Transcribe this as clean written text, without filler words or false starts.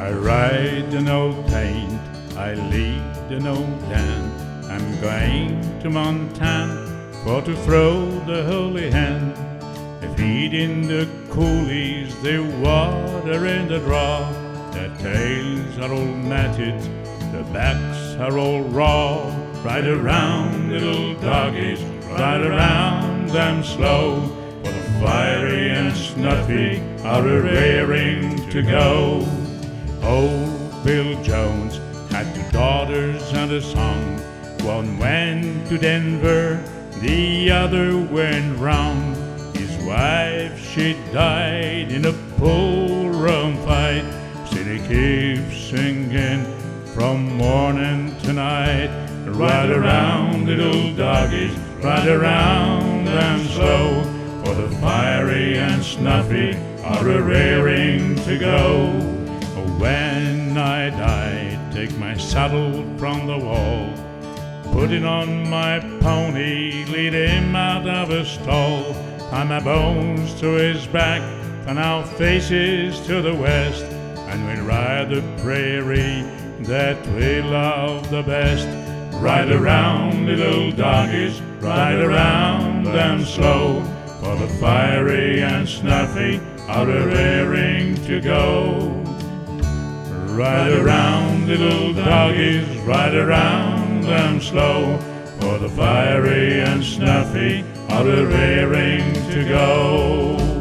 I ride an old taint, I lead an old Dan. I'm going to Montana for to throw the holy hand. They feed in the coulees, the water in the draw. Their tails are all matted, their backs are all raw. Ride around, little doggies, ride around them slow. For the fiery and snuffy are a-raring to go. Old Bill Jones had two daughters and a son. One went to Denver, the other went round. His wife, she died in a pool-room fight. Still he keeps singing from morning to night. Ride around, little doggies, ride around them slow. For the fiery and snuffy are a-raring to go. When I die, take my saddle from the wall, put it on my pony, lead him out of a stall, tie my bones to his back, turn our faces to the west, and we'll ride the prairie that we love the best. Ride around, little doggies, ride around them slow, for the fiery and snuffy are a-raring to go. Ride around, little doggies, ride around them slow, for the fiery and snuffy are a-raring to go.